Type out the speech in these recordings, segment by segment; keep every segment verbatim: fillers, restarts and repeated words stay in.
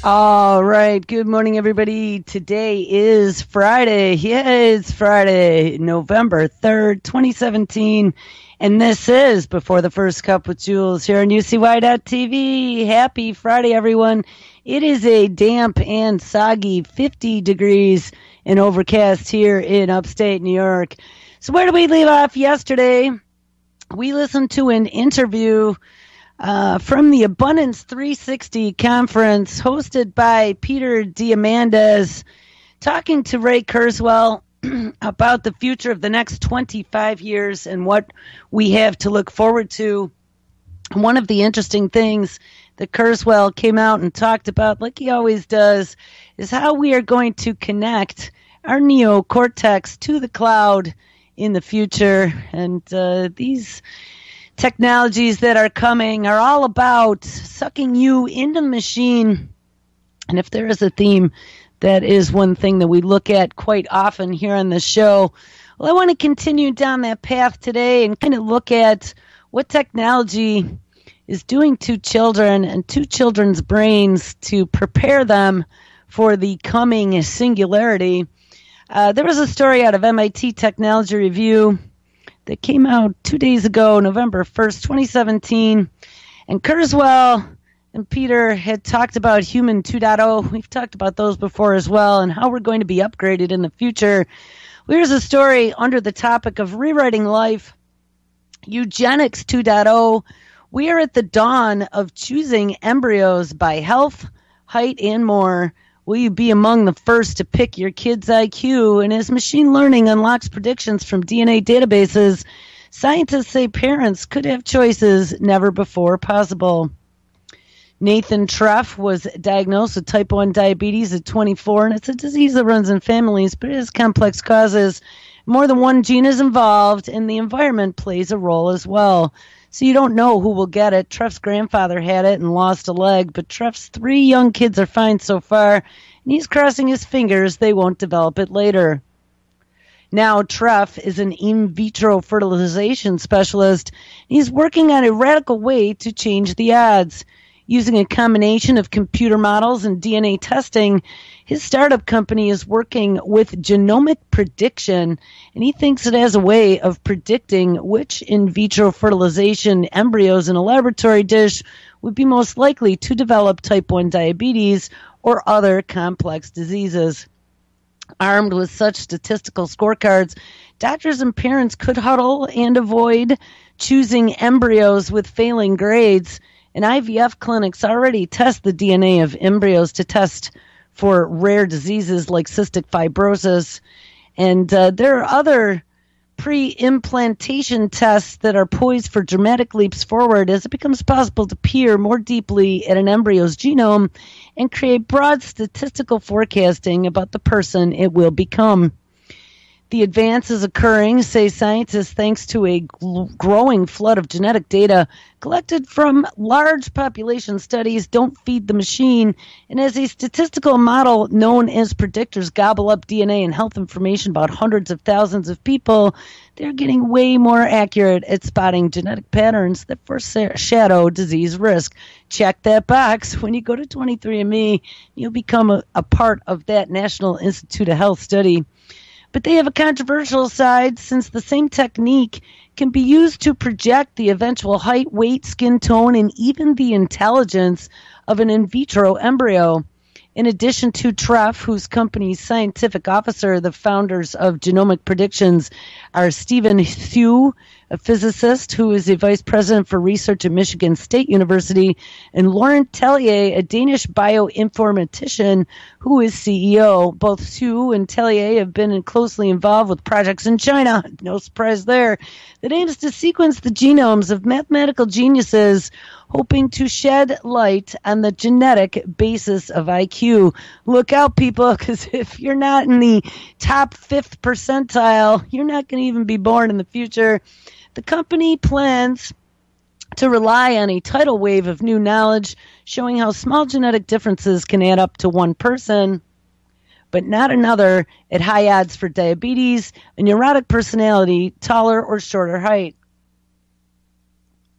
All right. Good morning, everybody. Today is Friday. Yeah, it's Friday, November third, twenty seventeen. And this is Before the First Cup with Jules here on U C Y dot T V. Happy Friday, everyone. It is a damp and soggy fifty degrees and overcast here in upstate New York. So where did we leave off yesterday? We listened to an interview Uh, from the Abundance three sixty conference hosted by Peter Diamandis, talking to Ray Kurzweil about the future of the next twenty-five years and what we have to look forward to. One of the interesting things that Kurzweil came out and talked about, like he always does, is how we are going to connect our neocortex to the cloud in the future. And uh, these technologies that are coming are all about sucking you into the machine. And if there is a theme, that is one thing that we look at quite often here on the show. Well, I want to continue down that path today and kind of look at what technology is doing to children and to children's brains to prepare them for the coming singularity. Uh, there was a story out of M I T Technology Review that came out two days ago, November first, twenty seventeen. And Kurzweil and Peter had talked about Human two point oh. We've talked about those before as well, and how we're going to be upgraded in the future. Here's a story under the topic of rewriting life, Eugenics two point oh. We are at the dawn of choosing embryos by health, height, and more. Will you be among the first to pick your kid's I Q? And as machine learning unlocks predictions from D N A databases, scientists say parents could have choices never before possible. Nathan Treff was diagnosed with type one diabetes at twenty-four, and it's a disease that runs in families, but it has complex causes. More than one gene is involved, and the environment plays a role as well. So you don't know who will get it. Treff's grandfather had it and lost a leg, but Treff's three young kids are fine so far, and he's crossing his fingers they won't develop it later. Now Treff is an in vitro fertilization specialist. He's working on a radical way to change the odds. Using a combination of computer models and D N A testing, his startup company is working with genomic prediction, and he thinks it has a way of predicting which in vitro fertilization embryos in a laboratory dish would be most likely to develop type one diabetes or other complex diseases. Armed with such statistical scorecards, doctors and parents could huddle and avoid choosing embryos with failing grades. And I V F clinics already test the D N A of embryos to test for rare diseases like cystic fibrosis. And uh, there are other pre-implantation tests that are poised for dramatic leaps forward as it becomes possible to peer more deeply at an embryo's genome and create broad statistical forecasting about the person it will become. The advance is occurring, say scientists, thanks to a gl- growing flood of genetic data collected from large population studies. Don't feed the machine. And as a statistical model known as predictors gobble up D N A and health information about hundreds of thousands of people, they're getting way more accurate at spotting genetic patterns that foreshadow disease risk. Check that box. When you go to twenty-three and me, you'll become a, a part of that National Institute of Health study. But they have a controversial side, since the same technique can be used to project the eventual height, weight, skin tone, and even the intelligence of an in vitro embryo. In addition to Treff, whose company's scientific officer, the founders of Genomic Predictions are Stephen Thew, a physicist who is a vice president for research at Michigan State University, and Laurent Tellier, a Danish bioinformatician who is C E O. Both Thew and Tellier have been closely involved with projects in China, no surprise there, that aims to sequence the genomes of mathematical geniuses, hoping to shed light on the genetic basis of I Q. Look out, people, because if you're not in the top fifth percentile, you're not going to even be born in the future. The company plans to rely on a tidal wave of new knowledge showing how small genetic differences can add up to one person, but not another, at high odds for diabetes, a neurotic personality, taller or shorter height.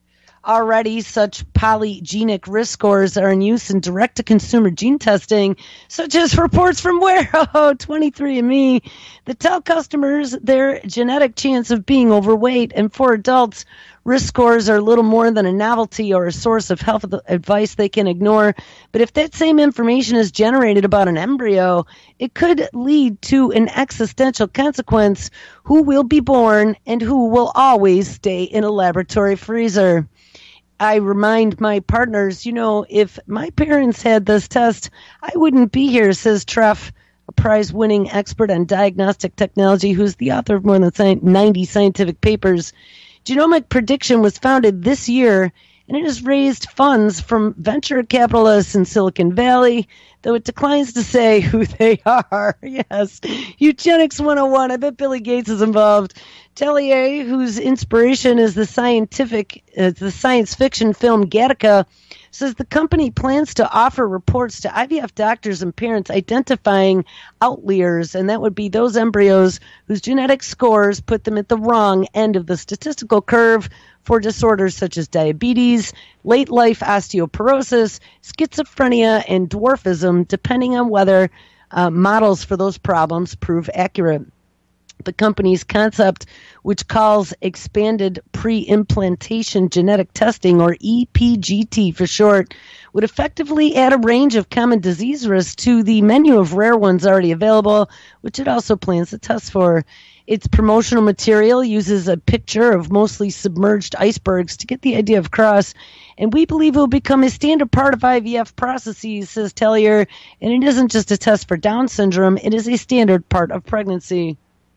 Already, such polygenic risk scores are in use in direct-to-consumer gene testing, such as reports from where? Oh, twenty-three and me, that tell customers their genetic chance of being overweight. And for adults, risk scores are little more than a novelty or a source of health advice they can ignore. But if that same information is generated about an embryo, it could lead to an existential consequence: who will be born and who will always stay in a laboratory freezer. I remind my partners, you know, if my parents had this test, I wouldn't be here, says Treff, a prize-winning expert on diagnostic technology who's the author of more than ninety scientific papers. Genomic Prediction was founded this year, and it has raised funds from venture capitalists in Silicon Valley, though it declines to say who they are. Yes, Eugenics one oh one. I bet Billy Gates is involved. Tellier, whose inspiration is the scientific, uh, the science fiction film Gattaca, says the company plans to offer reports to I V F doctors and parents identifying outliers, and that would be those embryos whose genetic scores put them at the wrong end of the statistical curve for disorders such as diabetes, late-life osteoporosis, schizophrenia, and dwarfism, depending on whether uh, models for those problems prove accurate. The company's concept, which calls expanded pre-implantation genetic testing, or E P G T for short, would effectively add a range of common disease risks to the menu of rare ones already available, which it also plans to test for. Its promotional material uses a picture of mostly submerged icebergs to get the idea across, and we believe it will become a standard part of I V F processes, says Tellier, and it isn't just a test for Down syndrome, it is a standard part of pregnancy.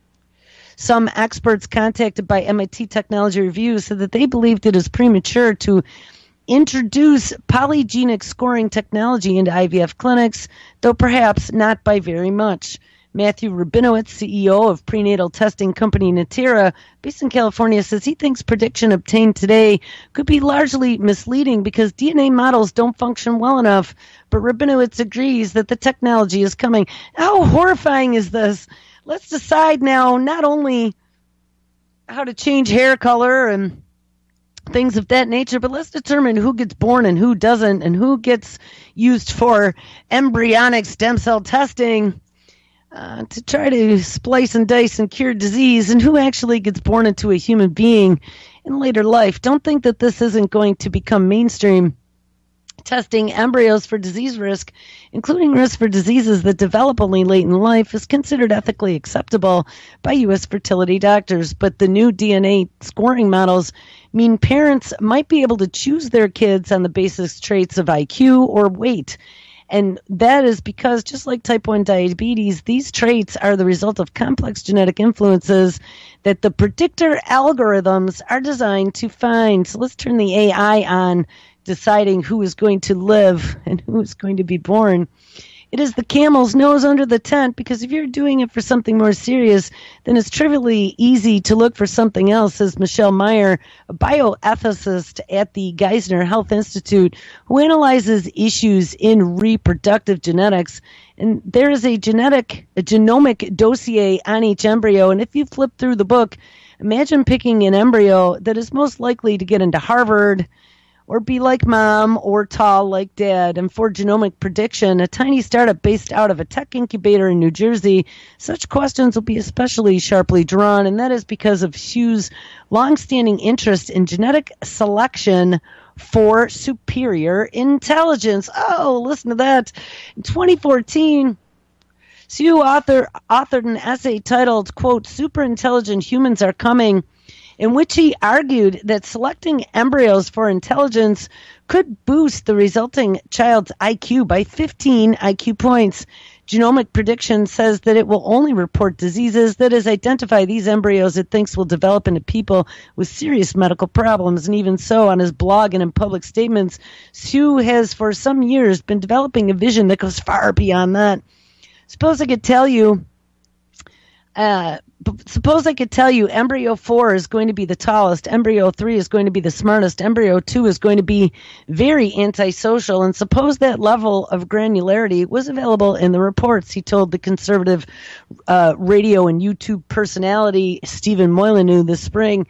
Some experts contacted by M I T Technology Review said that they believed it is premature to introduce polygenic scoring technology into I V F clinics, though perhaps not by very much. Matthew Rabinowitz, C E O of prenatal testing company Natera, based in California, says he thinks prediction obtained today could be largely misleading because D N A models don't function well enough. But Rabinowitz agrees that the technology is coming. How horrifying is this? Let's decide now not only how to change hair color and things of that nature, but let's determine who gets born and who doesn't, and who gets used for embryonic stem cell testing uh, to try to splice and dice and cure disease, and who actually gets born into a human being in later life. Don't think that this isn't going to become mainstream. Testing embryos for disease risk, including risk for diseases that develop only late in life, is considered ethically acceptable by U S fertility doctors. But the new D N A scoring models mean parents might be able to choose their kids on the basis traits of I Q or weight. And that is because, just like type one diabetes, these traits are the result of complex genetic influences that the predictor algorithms are designed to find. So let's turn the A I on, deciding who is going to live and who is going to be born. It is the camel's nose under the tent, because if you're doing it for something more serious, then it's trivially easy to look for something else, says Michelle Meyer, a bioethicist at the Geisner Health Institute, who analyzes issues in reproductive genetics. And there is a genetic, a genomic dossier on each embryo, and if you flip through the book, imagine picking an embryo that is most likely to get into Harvard, or be like mom, or tall like dad. And for Genomic Prediction, a tiny startup based out of a tech incubator in New Jersey, such questions will be especially sharply drawn, and that is because of Hugh's longstanding interest in genetic selection for superior intelligence. Oh, listen to that. In twenty fourteen, Hsu author, authored an essay titled, quote, "Super Intelligent Humans Are Coming," in which he argued that selecting embryos for intelligence could boost the resulting child's I Q by fifteen I Q points. Genomic Prediction says that it will only report diseases that has identified these embryos it thinks will develop into people with serious medical problems. And even so, on his blog and in public statements, Hsu has for some years been developing a vision that goes far beyond that. Suppose I could tell you Uh, suppose I could tell you embryo four is going to be the tallest, embryo three is going to be the smartest, embryo two is going to be very antisocial, and suppose that level of granularity was available in the reports, he told the conservative uh, radio and YouTube personality Stephen Molyneux this spring.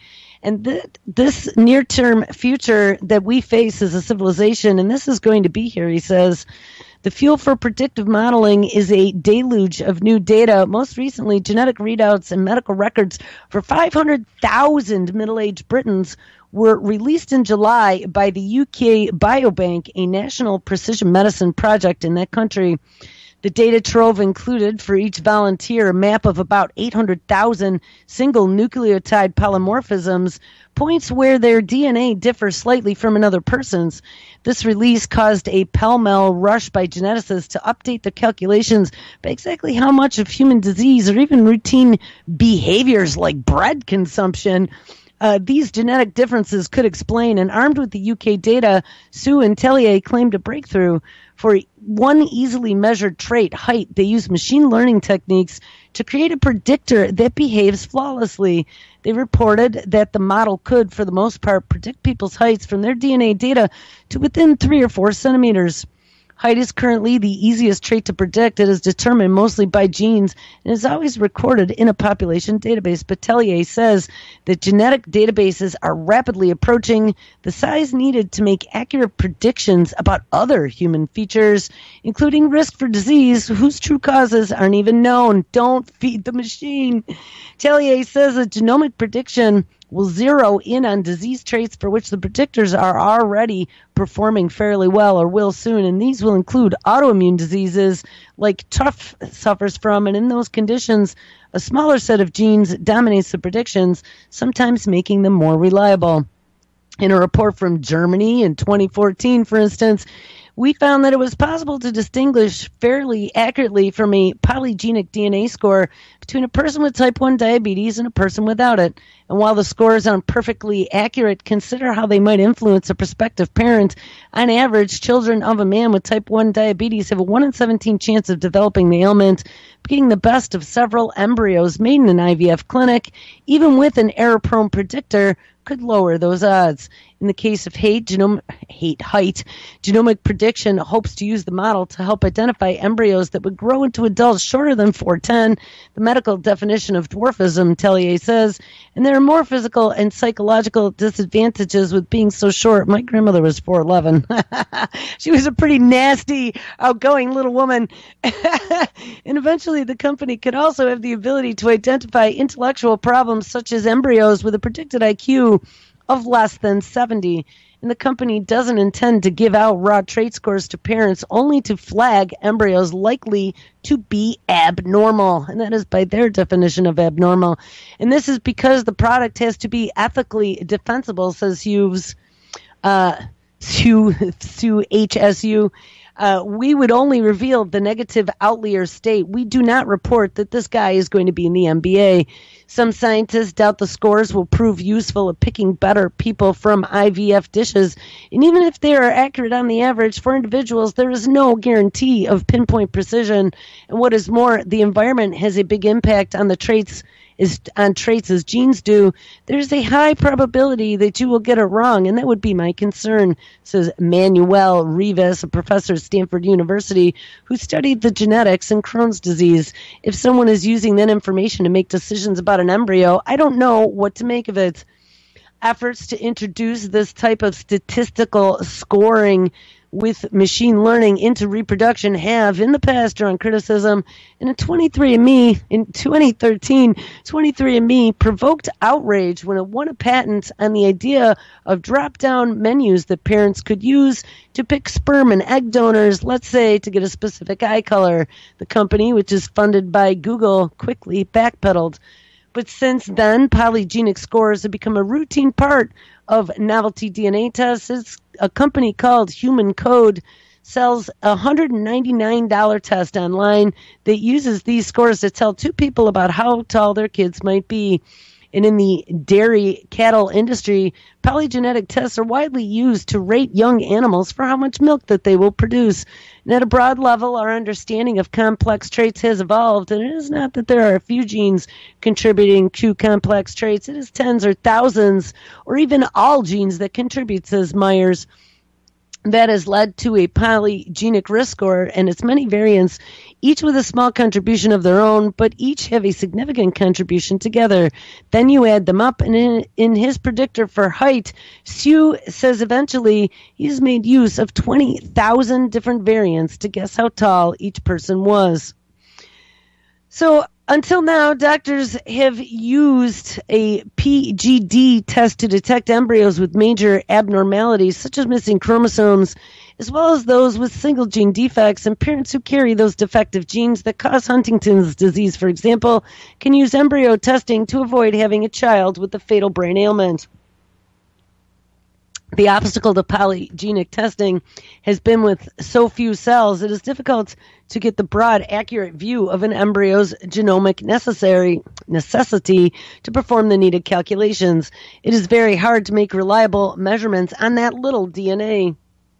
And th- this near-term future that we face as a civilization, and this is going to be here, he says, the fuel for predictive modeling is a deluge of new data, most recently genetic readouts and medical records for five hundred thousand middle-aged Britons were released in July by the U K Biobank, a national precision medicine project in that country. The data trove included for each volunteer a map of about eight hundred thousand single nucleotide polymorphisms, points where their D N A differs slightly from another person's. This release caused a pell-mell rush by geneticists to update the calculations by exactly how much of human disease or even routine behaviors like bread consumption Uh, these genetic differences could explain. And armed with the U K data, Sue and Tellier claimed a breakthrough. For one easily measured trait, height, they used machine learning techniques to create a predictor that behaves flawlessly. They reported that the model could, for the most part, predict people's heights from their D N A data to within three or four centimeters. Height is currently the easiest trait to predict. It is determined mostly by genes and is always recorded in a population database. But Tellier says that genetic databases are rapidly approaching the size needed to make accurate predictions about other human features, including risk for disease whose true causes aren't even known. Don't feed the machine. Tellier says a genomic prediction will zero in on disease traits for which the predictors are already performing fairly well or will soon, and these will include autoimmune diseases like Tuft suffers from, and in those conditions, a smaller set of genes dominates the predictions, sometimes making them more reliable. In a report from Germany in twenty fourteen, for instance, we found that it was possible to distinguish fairly accurately from a polygenic D N A score between a person with type one diabetes and a person without it. And while the scores aren't perfectly accurate, consider how they might influence a prospective parent. On average, children of a man with type one diabetes have a one in seventeen chance of developing the ailment, being the best of several embryos made in an I V F clinic. Even with an error-prone predictor, could lower those odds. In the case of hate, genome, hate height, genomic prediction hopes to use the model to help identify embryos that would grow into adults shorter than four ten, the medical definition of dwarfism, Tellier says, and there are more physical and psychological disadvantages with being so short. My grandmother was four eleven. She was a pretty nasty, outgoing little woman. And eventually the company could also have the ability to identify intellectual problems such as embryos with a predicted I Q of less than seventy. And the company doesn't intend to give out raw trait scores to parents, only to flag embryos likely to be abnormal. And that is by their definition of abnormal. And this is because the product has to be ethically defensible, says Hughes, uh, Sue, Sue H S U. Uh, we would only reveal the negative outlier state. We do not report that this guy is going to be in the N B A. Some scientists doubt the scores will prove useful at picking better people from I V F dishes. And even if they are accurate on the average for individuals, there is no guarantee of pinpoint precision. And what is more, the environment has a big impact on the traits is on traits as genes do. There's a high probability that you will get it wrong, and that would be my concern, says Manuel Rivas, a professor at Stanford University who studied the genetics in Crohn's disease. If someone is using that information to make decisions about an embryo, I don't know what to make of it. Efforts to introduce this type of statistical scoring with machine learning into reproduction have in the past drawn criticism. And in twenty-three and me, in twenty thirteen, twenty-three and me provoked outrage when it won a patent on the idea of drop-down menus that parents could use to pick sperm and egg donors, let's say to get a specific eye color. The company, which is funded by Google, quickly backpedaled. But since then, polygenic scores have become a routine part of novelty D N A tests. It's a company called Human Code sells a one hundred ninety-nine dollars test online that uses these scores to tell two people about how tall their kids might be. And in the dairy cattle industry, polygenetic tests are widely used to rate young animals for how much milk that they will produce. And at a broad level, our understanding of complex traits has evolved, and it is not that there are a few genes contributing to complex traits. It is tens or thousands, or even all genes that contribute, says Myers. that has led to a polygenic risk score and its many variants, each with a small contribution of their own, but each have a significant contribution together. Then you add them up, and in, in his predictor for height, Hsu says eventually he's made use of twenty thousand different variants to guess how tall each person was. So until now, doctors have used a P G D test to detect embryos with major abnormalities, such as missing chromosomes, as well as those with single gene defects, and parents who carry those defective genes that cause Huntington's disease, for example, can use embryo testing to avoid having a child with a fatal brain ailment. The obstacle to polygenic testing has been with so few cells, it is difficult to get the broad, accurate view of an embryo's genomic necessary necessity to perform the needed calculations. It is very hard to make reliable measurements on that little D N A.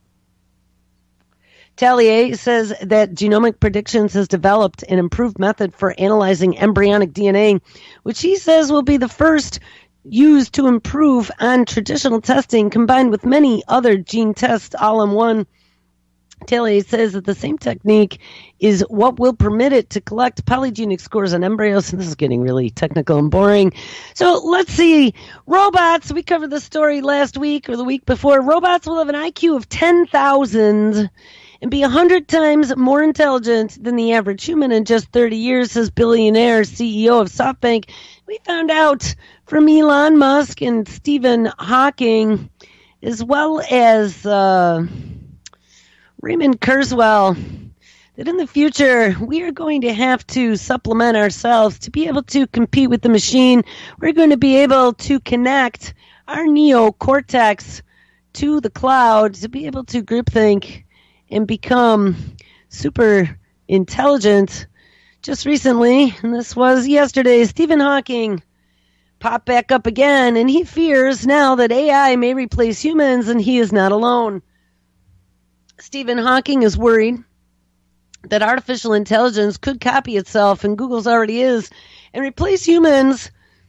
Tallier says that Genomic Predictions has developed an improved method for analyzing embryonic D N A, which he says will be the first used to improve on traditional testing combined with many other gene tests all in one. Tallier says that the same technique is what will permit it to collect polygenic scores on embryos. And this is getting really technical and boring. So let's see. Robots, we covered this story last week or the week before. Robots will have an I Q of ten thousand and be one hundred times more intelligent than the average human in just thirty years, says billionaire C E O of SoftBank. We found out from Elon Musk and Stephen Hawking, as well as uh, Raymond Kurzweil, that in the future we are going to have to supplement ourselves to be able to compete with the machine. We're going to be able to connect our neocortex to the cloud to be able to groupthink and become super intelligent. Just recently, and this was yesterday, Stephen Hawking popped back up again, and he fears now that A I may replace humans, and he is not alone. Stephen Hawking is worried that artificial intelligence could copy itself, and Google's already is, and replace humans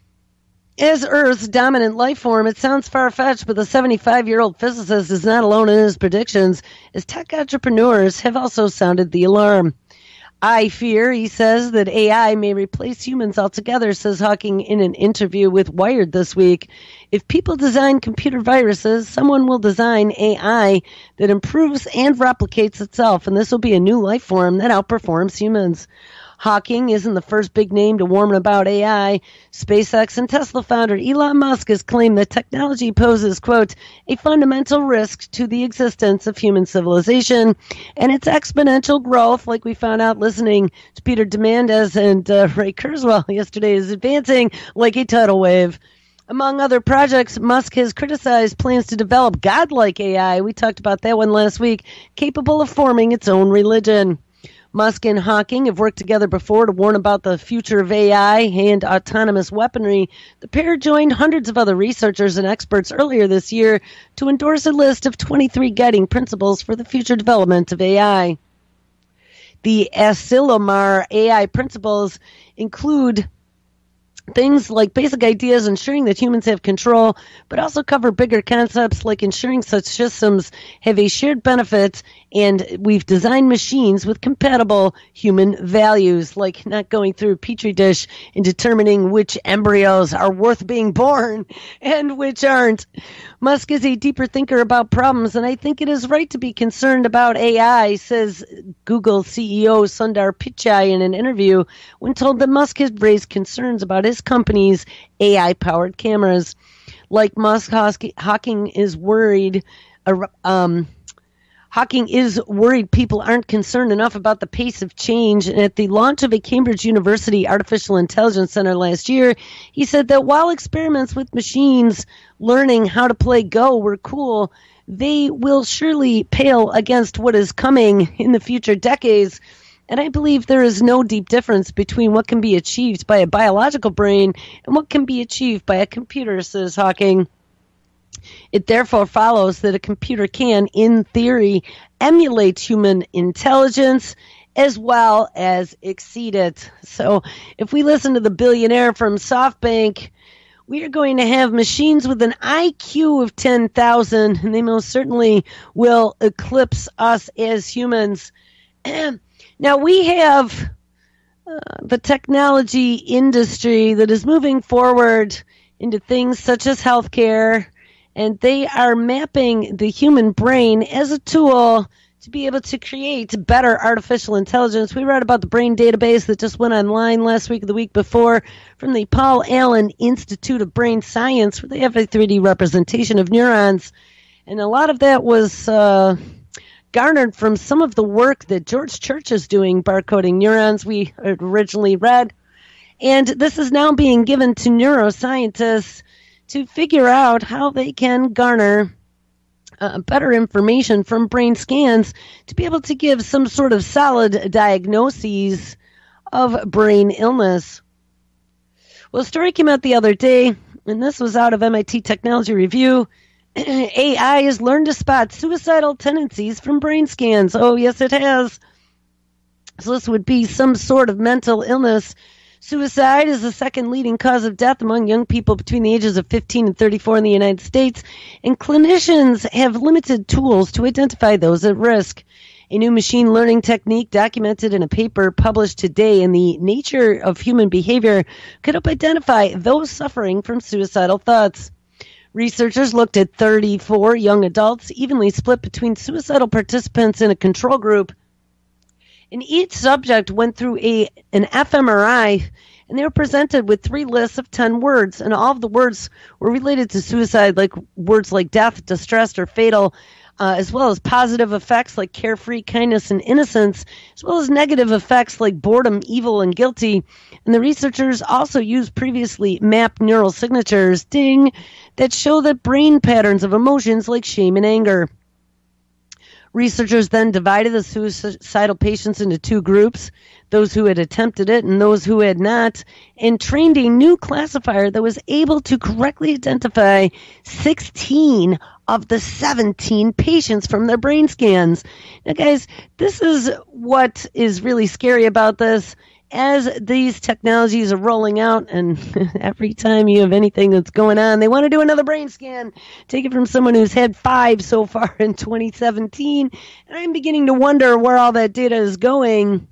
as Earth's dominant life form. It sounds far-fetched, but the seventy-five-year-old physicist is not alone in his predictions, as tech entrepreneurs have also sounded the alarm. I fear, he says, that A I may replace humans altogether, says Hawking in an interview with Wired this week. If people design computer viruses, someone will design A I that improves and replicates itself, and this will be a new life form that outperforms humans. Hawking isn't the first big name to warn about A I. SpaceX and Tesla founder Elon Musk has claimed that technology poses, quote, a fundamental risk to the existence of human civilization and its exponential growth, like we found out listening to Peter Diamandis and uh, Ray Kurzweil yesterday, is advancing like a tidal wave. Among other projects, Musk has criticized plans to develop godlike A I, we talked about that one last week, capable of forming its own religion. Musk and Hawking have worked together before to warn about the future of A I and autonomous weaponry. The pair joined hundreds of other researchers and experts earlier this year to endorse a list of twenty-three guiding principles for the future development of A I. The Asilomar A I principles include things like basic ideas ensuring that humans have control, but also cover bigger concepts like ensuring such systems have a shared benefit, and we've designed machines with compatible human values, like not going through a petri dish and determining which embryos are worth being born and which aren't. Musk is a deeper thinker about problems, and I think it is right to be concerned about A I, says Google C E O Sundar Pichai in an interview when told that Musk had raised concerns about his company's A I-powered cameras. Like Musk, Hawking is worried. Um, Hawking is worried people aren't concerned enough about the pace of change. And at the launch of a Cambridge University Artificial Intelligence Center last year, he said that while experiments with machines learning how to play Go were cool, they will surely pale against what is coming in the future decades. And I believe there is no deep difference between what can be achieved by a biological brain and what can be achieved by a computer, says Hawking. It therefore follows that a computer can, in theory, emulate human intelligence as well as exceed it. So if we listen to the billionaire from SoftBank, we are going to have machines with an I Q of ten thousand, and they most certainly will eclipse us as humans. Now, we have uh, the technology industry that is moving forward into things such as healthcare, and they are mapping the human brain as a tool to be able to create better artificial intelligence. We read about the brain database that just went online last week or the week before from the Paul Allen Institute of Brain Science, where they have a three D representation of neurons. And a lot of that was uh, garnered from some of the work that George Church is doing, barcoding neurons, we had originally read. And this is now being given to neuroscientists to figure out how they can garner Uh, better information from brain scans to be able to give some sort of solid diagnoses of brain illness. Well, a story came out the other day, and this was out of M I T Technology Review. A I has learned to spot suicidal tendencies from brain scans. Oh, yes, it has. So this would be some sort of mental illness. Suicide is the second leading cause of death among young people between the ages of fifteen and thirty-four in the United States, and clinicians have limited tools to identify those at risk. A new machine learning technique documented in a paper published today in the Nature of Human Behavior could help identify those suffering from suicidal thoughts. Researchers looked at thirty-four young adults, evenly split between suicidal participants and a control group. And each subject went through a an fMRI, and they were presented with three lists of ten words, and all of the words were related to suicide, like words like death, distressed, or fatal, uh, as well as positive effects like carefree, kindness, and innocence, as well as negative effects like boredom, evil, and guilty. And the researchers also used previously mapped neural signatures, ding, that show that brain patterns of emotions like shame and anger. Researchers then divided the suicidal patients into two groups, those who had attempted it and those who had not, and trained a new classifier that was able to correctly identify sixteen of the seventeen patients from their brain scans. Now, guys, this is what is really scary about this. As these technologies are rolling out, and every time you have anything that's going on, they want to do another brain scan. Take it from someone who's had five so far in twenty seventeen, and I'm beginning to wonder where all that data is going.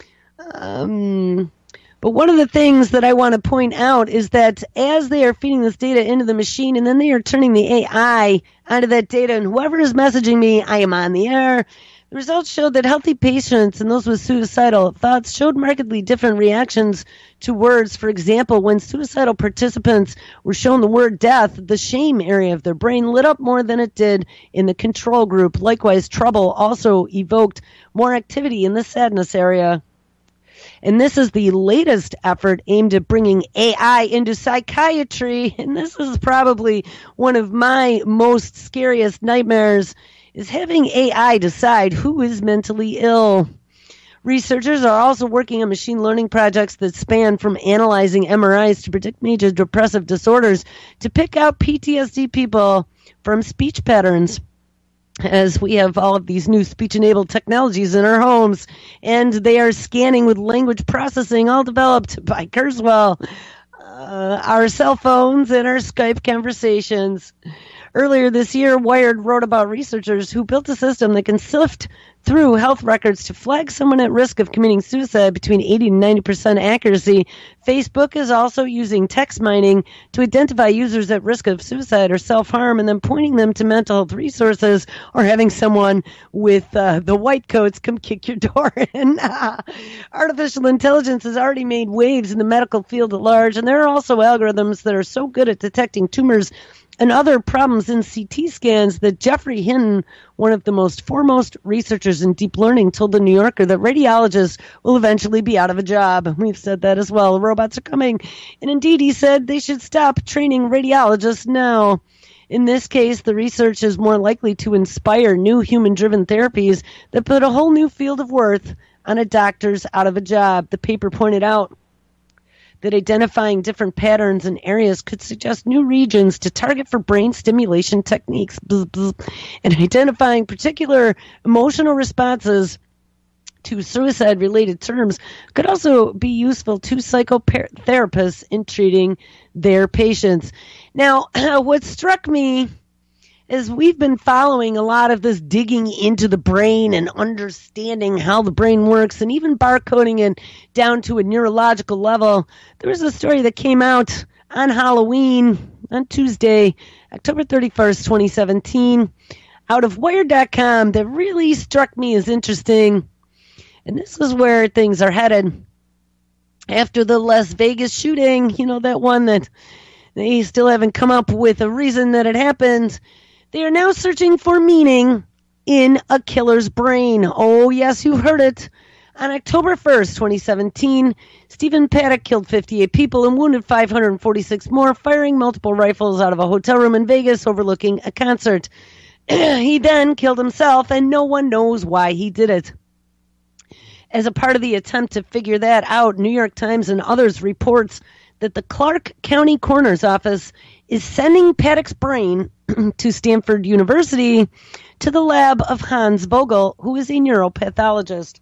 Um, but one of the things that I want to point out is that as they are feeding this data into the machine, and then they are turning the A I onto that data, and whoever is messaging me, I am on the air. The results showed that healthy patients and those with suicidal thoughts showed markedly different reactions to words. For example, when suicidal participants were shown the word death, the shame area of their brain lit up more than it did in the control group. Likewise, trouble also evoked more activity in the sadness area. And this is the latest effort aimed at bringing A I into psychiatry. And this is probably one of my most scariest nightmares, is having A I decide who is mentally ill. Researchers are also working on machine learning projects that span from analyzing M R Is to predict major depressive disorders to pick out P T S D people from speech patterns. As we have all of these new speech-enabled technologies in our homes, and they are scanning with language processing, all developed by Kurzweil, uh, our cell phones and our Skype conversations. Earlier this year, Wired wrote about researchers who built a system that can sift through health records to flag someone at risk of committing suicide between eighty and ninety percent accuracy. Facebook is also using text mining to identify users at risk of suicide or self-harm and then pointing them to mental health resources, or having someone with uh, the white coats come kick your door in. Artificial intelligence has already made waves in the medical field at large, and there are also algorithms that are so good at detecting tumors and other problems in C T scans that Jeffrey Hinton, one of the most foremost researchers in deep learning, told the New Yorker that radiologists will eventually be out of a job. We've said that as well. Robots are coming. And indeed, he said they should stop training radiologists now. In this case, the research is more likely to inspire new human-driven therapies that put a whole new field of worth on a doctor's out of a job. The paper pointed out that identifying different patterns and areas could suggest new regions to target for brain stimulation techniques, and identifying particular emotional responses to suicide-related terms could also be useful to psychotherapists in treating their patients. Now, what struck me is we've been following a lot of this digging into the brain and understanding how the brain works and even barcoding it down to a neurological level. There was a story that came out on Halloween, on Tuesday, October thirty-first, twenty seventeen, out of Wired dot com that really struck me as interesting. And this is where things are headed. After the Las Vegas shooting, you know, that one that they still haven't come up with a reason that it happened, they are now searching for meaning in a killer's brain. Oh, yes, you heard it. On October first, twenty seventeen, Stephen Paddock killed fifty-eight people and wounded five hundred forty-six more, firing multiple rifles out of a hotel room in Vegas overlooking a concert. He then killed himself, and no one knows why he did it. As a part of the attempt to figure that out, New York Times and others reports that the Clark County Coroner's Office is sending Paddock's brain to Stanford University to the lab of Hans Vogel, who is a neuropathologist.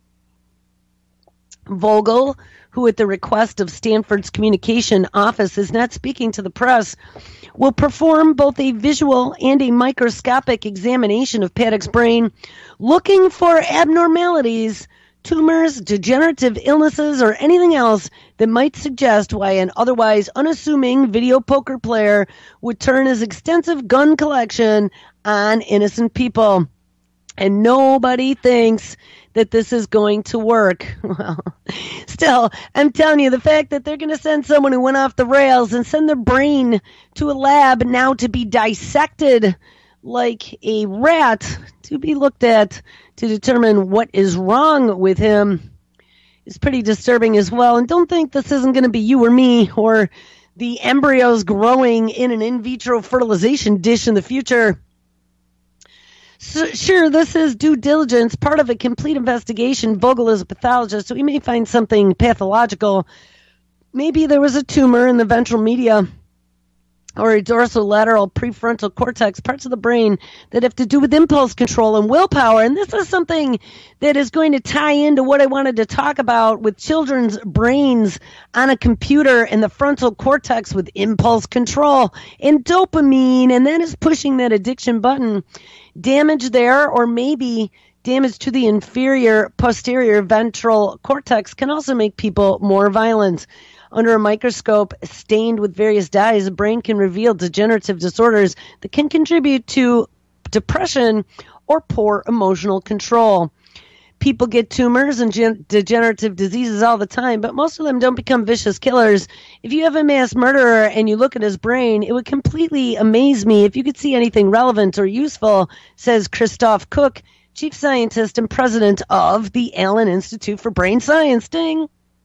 Vogel, who at the request of Stanford's communication office is not speaking to the press, will perform both a visual and a microscopic examination of Paddock's brain, looking for abnormalities, tumors, degenerative illnesses, or anything else that might suggest why an otherwise unassuming video poker player would turn his extensive gun collection on innocent people. And nobody thinks that this is going to work. Well, still, I'm telling you, the fact that they're going to send someone who went off the rails and send their brain to a lab now to be dissected like a rat to be looked at to determine what is wrong with him is pretty disturbing as well. And don't think this isn't going to be you or me or the embryos growing in an in vitro fertilization dish in the future. So, sure, this is due diligence, part of a complete investigation. Vogel is a pathologist, so he may find something pathological. Maybe there was a tumor in the ventral media or a dorsolateral prefrontal cortex, parts of the brain that have to do with impulse control and willpower. And this is something that is going to tie into what I wanted to talk about with children's brains on a computer and the frontal cortex with impulse control and dopamine, and that is pushing that addiction button. Damage there, or maybe damage to the inferior posterior ventral cortex, can also make people more violent. Under a microscope stained with various dyes, the brain can reveal degenerative disorders that can contribute to depression or poor emotional control. People get tumors and gen- degenerative diseases all the time, but most of them don't become vicious killers. If you have a mass murderer and you look at his brain, it would completely amaze me if you could see anything relevant or useful, says Christoph Cook, chief scientist and president of the Allen Institute for Brain Science. Ding!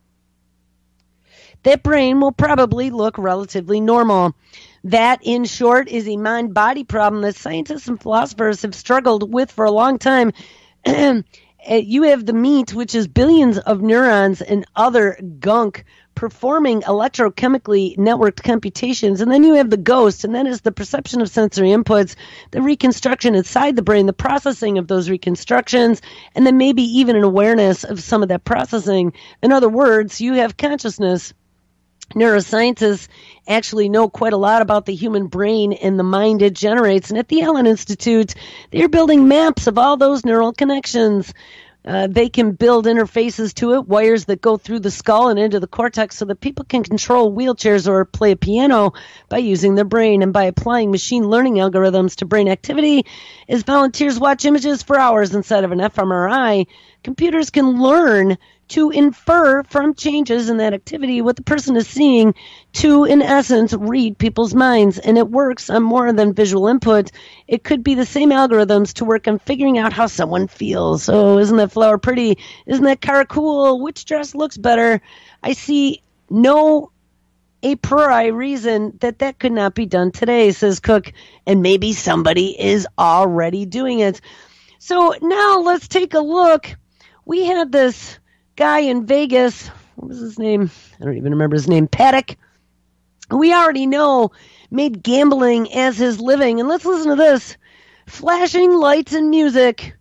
That brain will probably look relatively normal. That, in short, is a mind-body problem that scientists and philosophers have struggled with for a long time. You have the meat, which is billions of neurons and other gunk performing electrochemically networked computations. And then you have the ghost, and that is the perception of sensory inputs, the reconstruction inside the brain, the processing of those reconstructions, and then maybe even an awareness of some of that processing. In other words, you have consciousness. Neuroscientists actually know quite a lot about the human brain and the mind it generates. And at the Allen Institute, they're building maps of all those neural connections. Uh, they can build interfaces to it, wires that go through the skull and into the cortex so that people can control wheelchairs or play a piano by using their brain and by applying machine learning algorithms to brain activity. As volunteers watch images for hours inside of an fMRI, computers can learn to infer from changes in that activity what the person is seeing to, in essence, read people's minds. And it works on more than visual input. It could be the same algorithms to work on figuring out how someone feels. Oh, isn't that flower pretty? Isn't that car cool? Which dress looks better? I see no a priori reason that that could not be done today, says Cook. And maybe somebody is already doing it. So now let's take a look. We had this guy in Vegas, what was his name? I don't even remember his name. Paddock, who we already know made gambling as his living. And let's listen to this. Flashing lights and music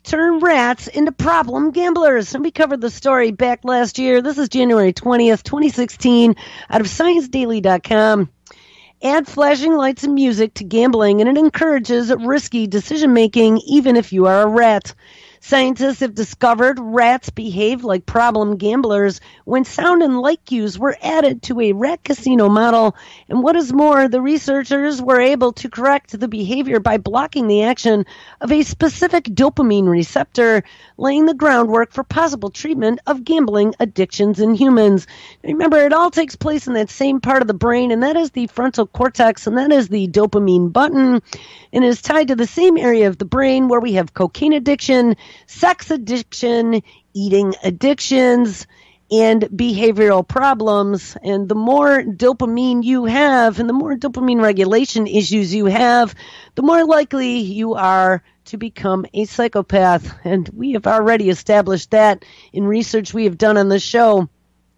turn rats into problem gamblers. And we covered the story back last year. This is January twentieth, twenty sixteen, out of science daily dot com. Add flashing lights and music to gambling, and it encourages risky decision-making, even if you are a rat. Scientists have discovered rats behave like problem gamblers when sound and light cues were added to a rat casino model. And what is more, the researchers were able to correct the behavior by blocking the action of a specific dopamine receptor, laying the groundwork for possible treatment of gambling addictions in humans. Remember, it all takes place in that same part of the brain, and that is the frontal cortex, and that is the dopamine button, and is tied to the same area of the brain where we have cocaine addiction, sex addiction, eating addictions, and behavioral problems. And the more dopamine you have and the more dopamine regulation issues you have, the more likely you are to become a psychopath. And we have already established that in research we have done on the show.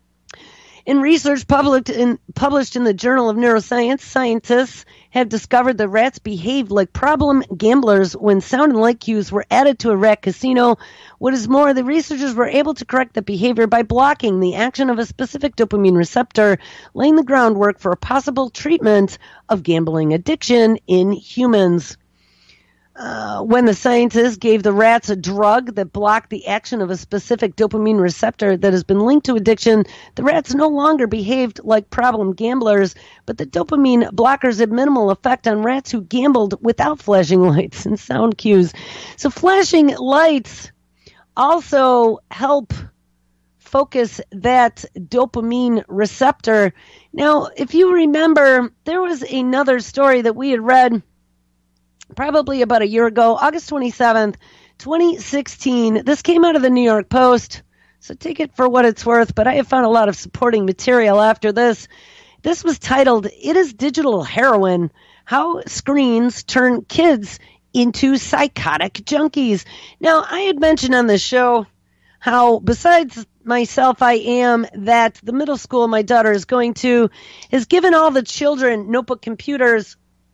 In research published in, published in the Journal of Neuroscience, scientists have discovered that rats behaved like problem gamblers when sound and light cues were added to a rat casino. What is more, the researchers were able to correct the behavior by blocking the action of a specific dopamine receptor, laying the groundwork for a possible treatment of gambling addiction in humans. Uh, when the scientists gave the rats a drug that blocked the action of a specific dopamine receptor that has been linked to addiction, the rats no longer behaved like problem gamblers, but the dopamine blockers had minimal effect on rats who gambled without flashing lights and sound cues. So flashing lights also help focus that dopamine receptor. Now, if you remember, there was another story that we had read probably about a year ago, August twenty-seventh, twenty sixteen. This came out of the New York Post, so take it for what it's worth, but I have found a lot of supporting material after this. This was titled, "It is Digital Heroin, How Screens Turn Kids into Psychotic Junkies." Now, I had mentioned on this show how, besides myself, I am, that the middle school my daughter is going to has given all the children notebook computers.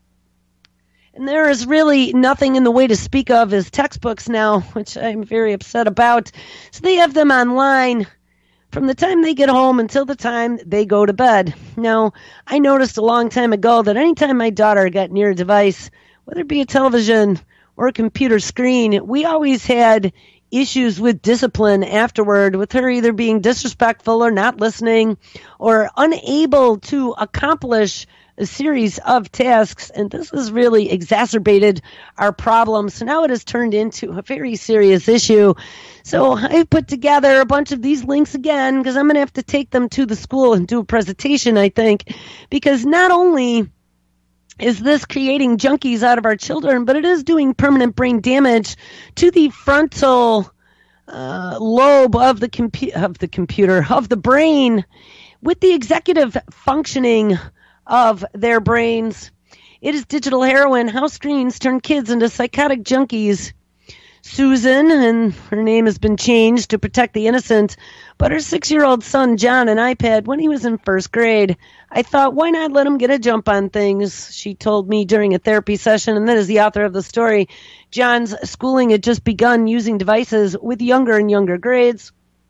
And there is really nothing in the way to speak of as textbooks now, which I'm very upset about. So they have them online from the time they get home until the time they go to bed. Now, I noticed a long time ago that anytime my daughter got near a device, whether it be a television or a computer screen, we always had issues with discipline afterward, with her either being disrespectful or not listening or unable to accomplish a series of tasks, and this has really exacerbated our problem. So now it has turned into a very serious issue. So I put together a bunch of these links again because I'm going to have to take them to the school and do a presentation, I think, because not only is this creating junkies out of our children, but it is doing permanent brain damage to the frontal uh, lobe of the compu- of the computer, of the brain, with the executive functioning of their brains. It is digital heroin, how screens turn kids into psychotic junkies. Susan, and her name has been changed to protect the innocent, but her six-year-old son John an iPad when he was in first grade. I thought, why not let him get a jump on things, she told me during a therapy session, and that is the author of the story. John's schooling had just begun using devices with younger and younger grades,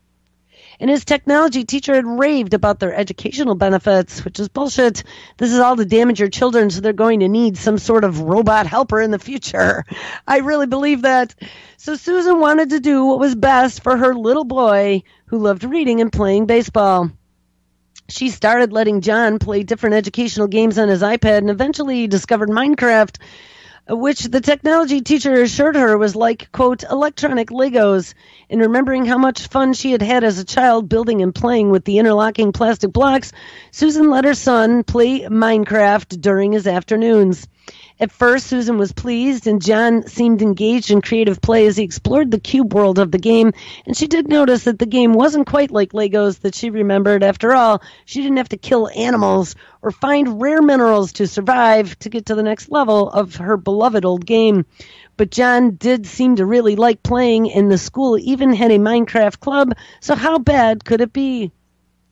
and his technology teacher had raved about their educational benefits, which is bullshit. This is all to damage your children, so they're going to need some sort of robot helper in the future. I really believe that. So Susan wanted to do what was best for her little boy who loved reading and playing baseball. She started letting John play different educational games on his iPad and eventually discovered Minecraft, which the technology teacher assured her was like, quote, electronic Legos. And remembering how much fun she had had as a child building and playing with the interlocking plastic blocks, Susan let her son play Minecraft during his afternoons. At first, Susan was pleased, and John seemed engaged in creative play as he explored the cube world of the game, and she did notice that the game wasn't quite like Legos that she remembered. After all, she didn't have to kill animals or find rare minerals to survive to get to the next level of her beloved old game. But John did seem to really like playing, and the school even had a Minecraft club, so how bad could it be?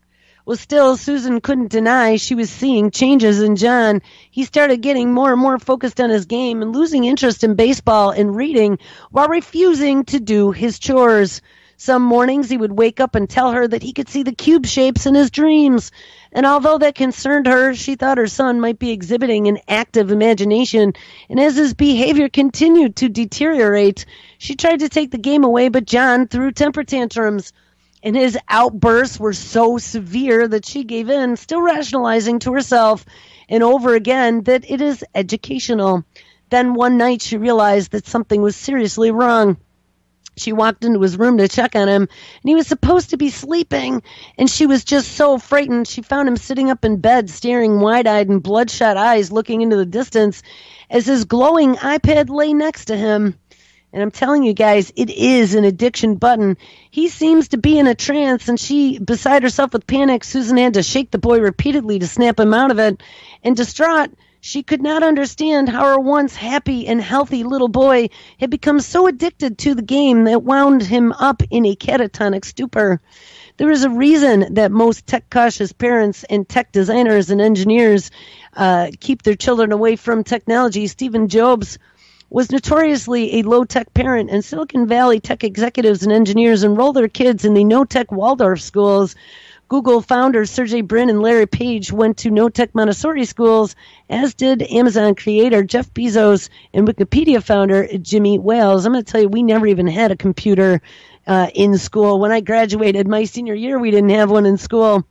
Well, still, Susan couldn't deny she was seeing changes in John. He started getting more and more focused on his game and losing interest in baseball and reading while refusing to do his chores. Some mornings he would wake up and tell her that he could see the cube shapes in his dreams. And although that concerned her, she thought her son might be exhibiting an active imagination. And as his behavior continued to deteriorate, she tried to take the game away, but John threw temper tantrums. And his outbursts were so severe that she gave in, still rationalizing to herself and over again that it is educational. Then one night she realized that something was seriously wrong. She walked into his room to check on him, and he was supposed to be sleeping, and she was just so frightened. She found him sitting up in bed, staring wide-eyed and bloodshot eyes looking into the distance as his glowing iPad lay next to him. And I'm telling you guys, it is an addiction button. He seems to be in a trance, and she, beside herself with panic, Susan had to shake the boy repeatedly to snap him out of it. And distraught, she could not understand how her once happy and healthy little boy had become so addicted to the game that wound him up in a catatonic stupor. There is a reason that most tech-cautious parents and tech designers and engineers uh, keep their children away from technology. Stephen Jobs was notoriously a low-tech parent, and Silicon Valley tech executives and engineers enroll their kids in the no-tech Waldorf schools. Google founders Sergey Brin and Larry Page went to no-tech Montessori schools, as did Amazon creator Jeff Bezos and Wikipedia founder Jimmy Wales. I'm going to tell you, we never even had a computer uh, in school. When I graduated my senior year, we didn't have one in school.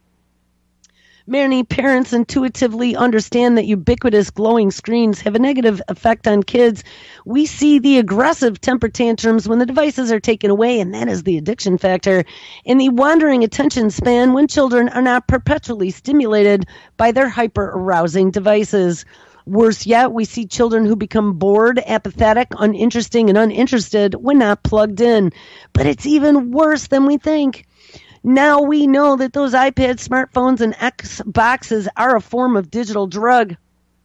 Many parents intuitively understand that ubiquitous glowing screens have a negative effect on kids. We see the aggressive temper tantrums when the devices are taken away, and that is the addiction factor, and the wandering attention span when children are not perpetually stimulated by their hyper-arousing devices. Worse yet, we see children who become bored, apathetic, uninteresting, and uninterested when not plugged in. But it's even worse than we think. Now we know that those iPads, smartphones, and Xboxes are a form of digital drug.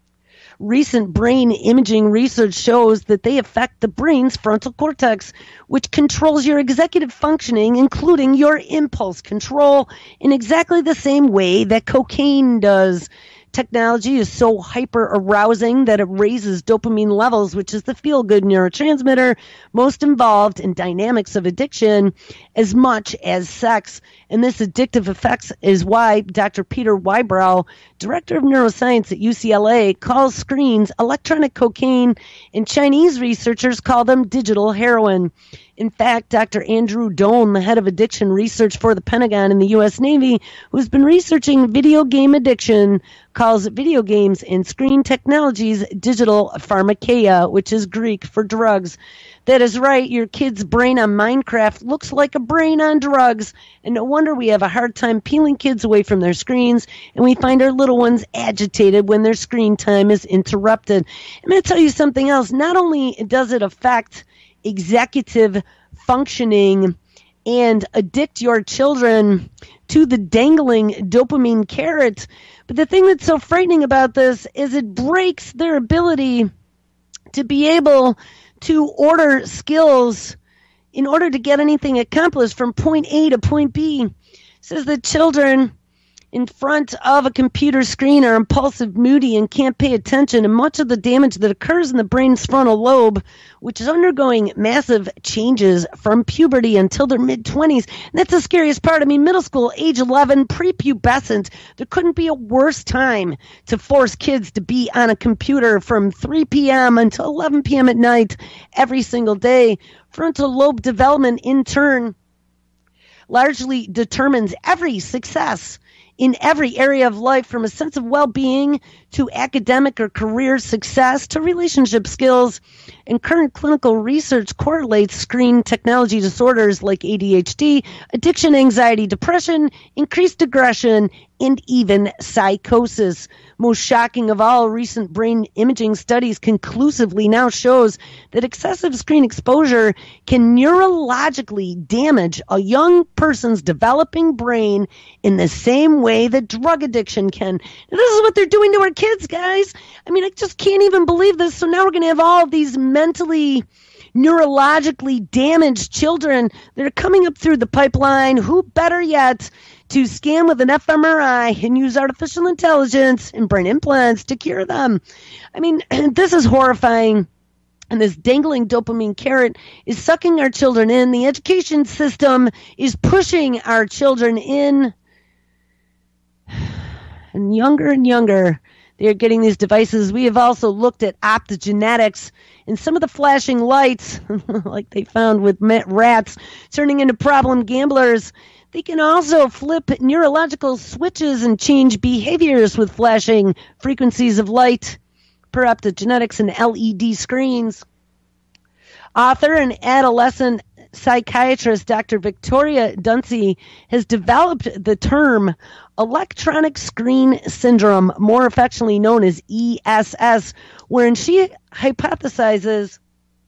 Recent brain imaging research shows that they affect the brain's frontal cortex, which controls your executive functioning, including your impulse control, in exactly the same way that cocaine does. Technology is so hyper-arousing that it raises dopamine levels, which is the feel-good neurotransmitter most involved in dynamics of addiction, as much as sex. And this addictive effect is why Doctor Peter Wybrow, director of neuroscience at U C L A, calls screens electronic cocaine, and Chinese researchers call them digital heroin. In fact, Doctor Andrew Doan, the head of addiction research for the Pentagon and the U S Navy, who's been researching video game addiction, calls video games and screen technologies digital pharmakeia, which is Greek for drugs. That is right, your kid's brain on Minecraft looks like a brain on drugs, and no wonder we have a hard time peeling kids away from their screens, and we find our little ones agitated when their screen time is interrupted. I'm going to tell you something else. Not only does it affect executive functioning and addict your children to the dangling dopamine carrot, but the thing that's so frightening about this is it breaks their ability to be able to order skills in order to get anything accomplished from point A to point B. It says that children in front of a computer screen are impulsive, moody, and can't pay attention, and much of the damage that occurs in the brain's frontal lobe, which is undergoing massive changes from puberty until their mid-twenties. And that's the scariest part. I mean, middle school, age eleven, prepubescent, there couldn't be a worse time to force kids to be on a computer from three p.m. until eleven p.m. at night every single day. Frontal lobe development, in turn, largely determines every success in every area of life, from a sense of well-being to academic or career success to relationship skills. And current clinical research correlates screen technology disorders like A D H D, addiction, anxiety, depression, increased aggression, and even psychosis. Most shocking of all, recent brain imaging studies conclusively now shows that excessive screen exposure can neurologically damage a young person's developing brain in the same way that drug addiction can. And this is what they're doing to our kids, guys. I mean, I just can't even believe this. So now we're going to have all of these mentally neurologically damaged children that are coming up through the pipeline. Who better yet to scan with an fMRI and use artificial intelligence and brain implants to cure them? I mean, this is horrifying. And this dangling dopamine carrot is sucking our children in. The education system is pushing our children in. And younger and younger, they're getting these devices. We have also looked at optogenetics and some of the flashing lights, like they found with rats, turning into problem gamblers. They can also flip neurological switches and change behaviors with flashing frequencies of light per optogenetics and L E D screens. Author and adolescent psychiatrist Doctor Victoria Duncey has developed the term electronic screen syndrome, more affectionately known as E S S, wherein she hypothesizes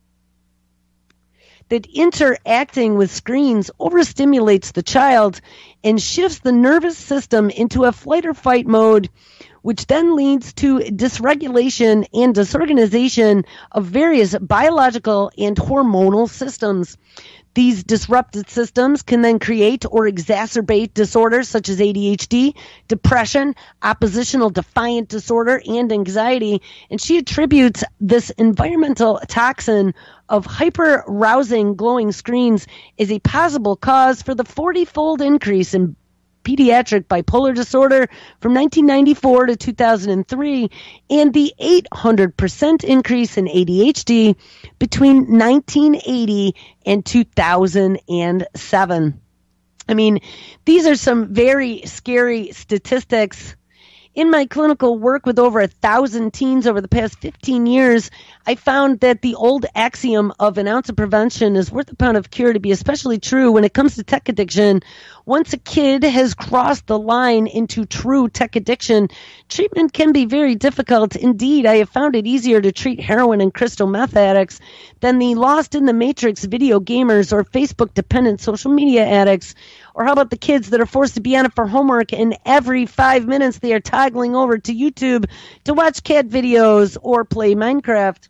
that interacting with screens overstimulates the child and shifts the nervous system into a flight or fight mode, which then leads to dysregulation and disorganization of various biological and hormonal systems. These disrupted systems can then create or exacerbate disorders such as A D H D, depression, oppositional defiant disorder, and anxiety. And she attributes this environmental toxin of hyper-rousing glowing screens as a possible cause for the forty-fold increase in pediatric bipolar disorder from nineteen ninety-four to two thousand three, and the eight hundred percent increase in A D H D between nineteen eighty and two thousand seven. I mean, these are some very scary statistics. In my clinical work with over a thousand teens over the past fifteen years, I found that the old axiom of an ounce of prevention is worth a pound of cure to be especially true when it comes to tech addiction. Once a kid has crossed the line into true tech addiction, treatment can be very difficult. Indeed, I have found it easier to treat heroin and crystal meth addicts than the lost in the matrix video gamers or Facebook-dependent social media addicts. Or how about the kids that are forced to be on it for homework, and every five minutes they are toggling over to YouTube to watch cat videos or play Minecraft?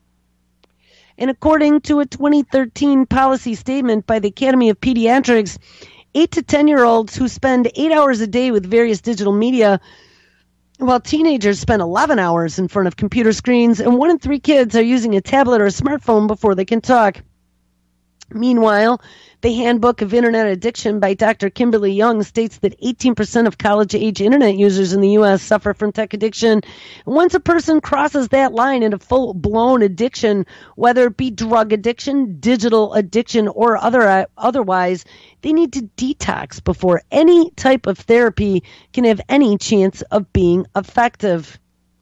And according to a twenty thirteen policy statement by the Academy of Pediatrics, eight to ten-year-olds who spend eight hours a day with various digital media, while teenagers spend eleven hours in front of computer screens, and one in three kids are using a tablet or a smartphone before they can talk. Meanwhile, the Handbook of Internet Addiction by Doctor Kimberly Young states that eighteen percent of college-age Internet users in the U S suffer from tech addiction. And once a person crosses that line into full-blown addiction, whether it be drug addiction, digital addiction, or other otherwise, they need to detox before any type of therapy can have any chance of being effective.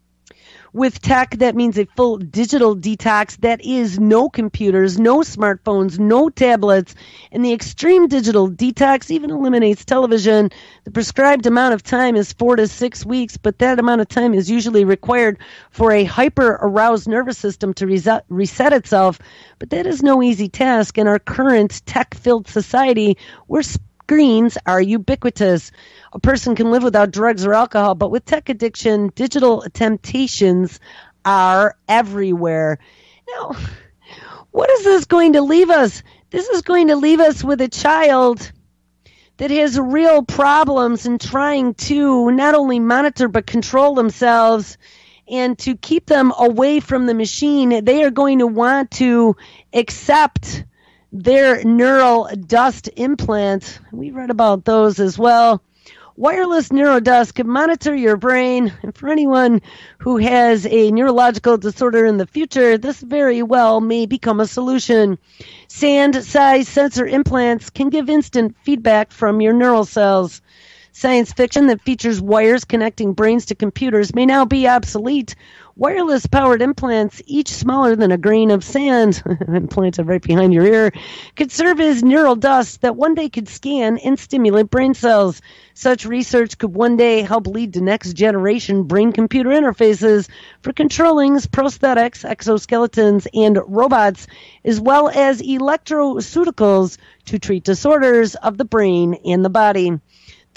With tech, that means a full digital detox. That is no computers, no smartphones, no tablets. And the extreme digital detox even eliminates television. The prescribed amount of time is four to six weeks, but that amount of time is usually required for a hyper-aroused nervous system to reset, reset itself. But that is no easy task in our current tech-filled society where screens are ubiquitous. A person can live without drugs or alcohol, but with tech addiction, digital temptations are everywhere. Now, what is this going to leave us? This is going to leave us with a child that has real problems in trying to not only monitor but control themselves. And to keep them away from the machine, they are going to want to accept their neural dust implants. We read about those as well. Wireless neurodust can monitor your brain. And for anyone who has a neurological disorder in the future, this very well may become a solution. Sand-sized sensor implants can give instant feedback from your neural cells. Science fiction that features wires connecting brains to computers may now be obsolete. Wireless-powered implants, each smaller than a grain of sand, implanted right behind your ear, could serve as neural dust that one day could scan and stimulate brain cells. Such research could one day help lead to next-generation brain-computer interfaces for controlling prosthetics, exoskeletons, and robots, as well as electroceuticals to treat disorders of the brain and the body.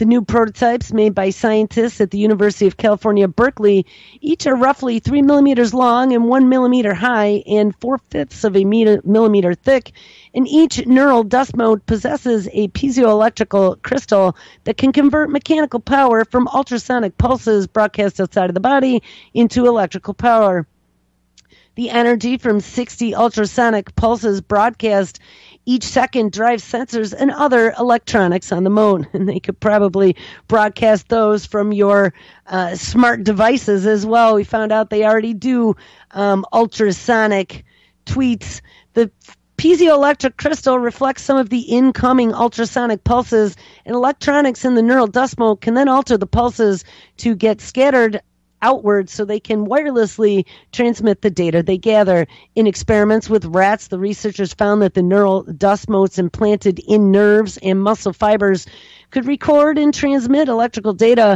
The new prototypes made by scientists at the University of California, Berkeley, each are roughly three millimeters long and one millimeter high and four-fifths of a meter, millimeter thick, and each neural dust mote possesses a piezoelectrical crystal that can convert mechanical power from ultrasonic pulses broadcast outside of the body into electrical power. The energy from sixty ultrasonic pulses broadcast each second drives sensors and other electronics on the mote. And they could probably broadcast those from your uh, smart devices as well. We found out they already do um, ultrasonic tweets. The piezoelectric crystal reflects some of the incoming ultrasonic pulses, and electronics in the neural dust mote can then alter the pulses to get scattered outwards so they can wirelessly transmit the data they gather. In experiments with rats, the researchers found that the neural dust motes implanted in nerves and muscle fibers could record and transmit electrical data.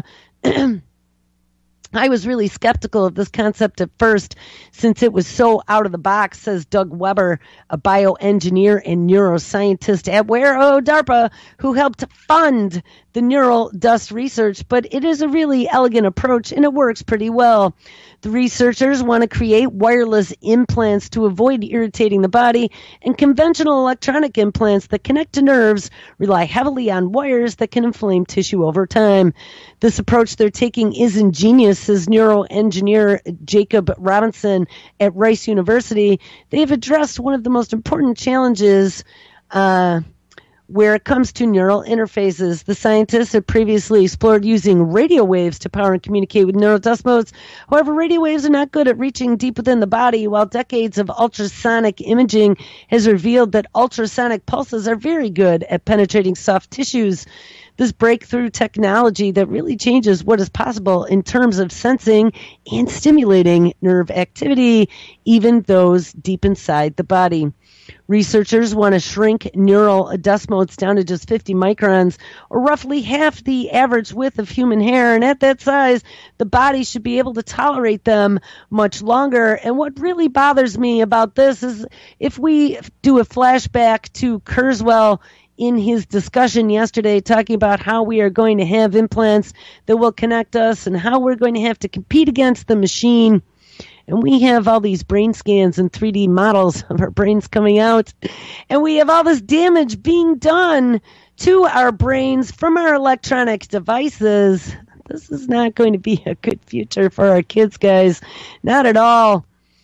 I was really skeptical of this concept at first since it was so out of the box, says Doug Weber, a bioengineer and neuroscientist at Wero DARPA, who helped fund the neural dust research, but it is a really elegant approach and it works pretty well. The researchers want to create wireless implants to avoid irritating the body, and conventional electronic implants that connect to nerves rely heavily on wires that can inflame tissue over time. This approach they're taking is ingenious, says neuroengineer Jacob Robinson at Rice University. They have addressed one of the most important challenges uh, where it comes to neural interfaces. The scientists had previously explored using radio waves to power and communicate with neural dust motes. However, radio waves are not good at reaching deep within the body, while decades of ultrasonic imaging has revealed that ultrasonic pulses are very good at penetrating soft tissues. This breakthrough technology that really changes what is possible in terms of sensing and stimulating nerve activity, even those deep inside the body. Researchers want to shrink neural dust motes down to just fifty microns, or roughly half the average width of human hair. And at that size, the body should be able to tolerate them much longer. And what really bothers me about this is if we do a flashback to Kurzweil in his discussion yesterday, talking about how we are going to have implants that will connect us and how we're going to have to compete against the machine. And we have all these brain scans and three D models of our brains coming out. And we have all this damage being done to our brains from our electronic devices. This is not going to be a good future for our kids, guys. Not at all.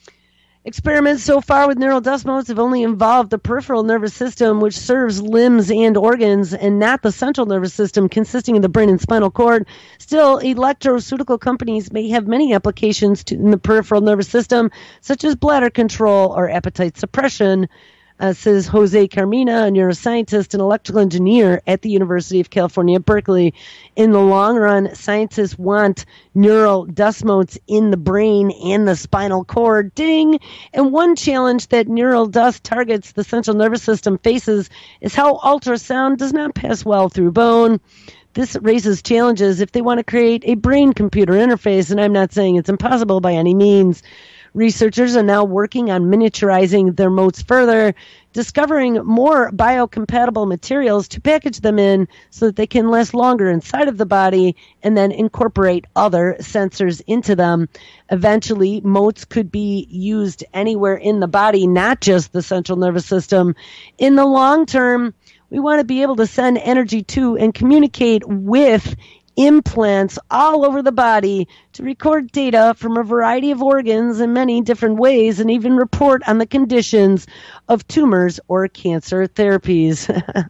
Experiments so far with neural dust motes have only involved the peripheral nervous system, which serves limbs and organs, and not the central nervous system consisting of the brain and spinal cord. Still, electroceutical companies may have many applications to, in the peripheral nervous system, such as bladder control or appetite suppression, uh, says Jose Carmina, a neuroscientist and electrical engineer at the University of California, Berkeley. In the long run, scientists want neural dust motes in the brain and the spinal cord. Ding! And one challenge that neural dust targets the central nervous system faces is how ultrasound does not pass well through bone. This raises challenges if they want to create a brain-computer interface, and I'm not saying it's impossible by any means. Researchers are now working on miniaturizing their motes further, discovering more biocompatible materials to package them in so that they can last longer inside of the body and then incorporate other sensors into them. Eventually, motes could be used anywhere in the body, not just the central nervous system. In the long term, we want to be able to send energy to and communicate with implants all over the body to record data from a variety of organs in many different ways, and even report on the conditions of tumors or cancer therapies.